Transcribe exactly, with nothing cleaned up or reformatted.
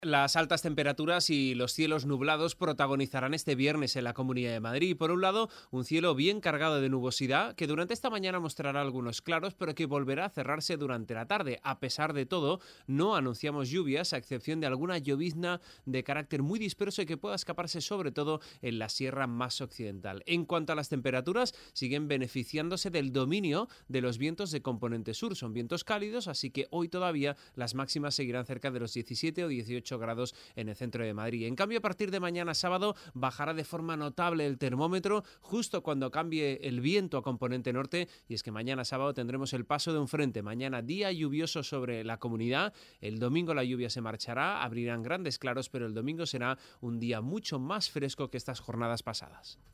Las altas temperaturas y los cielos nublados protagonizarán este viernes en la Comunidad de Madrid. Por un lado, un cielo bien cargado de nubosidad que durante esta mañana mostrará algunos claros, pero que volverá a cerrarse durante la tarde. A pesar de todo, no anunciamos lluvias, a excepción de alguna llovizna de carácter muy disperso y que pueda escaparse sobre todo en la sierra más occidental. En cuanto a las temperaturas, siguen beneficiándose del dominio de los vientos de componente sur. Son vientos cálidos, así que hoy todavía las máximas seguirán cerca de los diecisiete o dieciocho grados en el centro de Madrid. En cambio, a partir de mañana sábado bajará de forma notable el termómetro justo cuando cambie el viento a componente norte, y es que mañana sábado tendremos el paso de un frente. Mañana día lluvioso sobre la comunidad, el domingo la lluvia se marchará, abrirán grandes claros, pero el domingo será un día mucho más fresco que estas jornadas pasadas.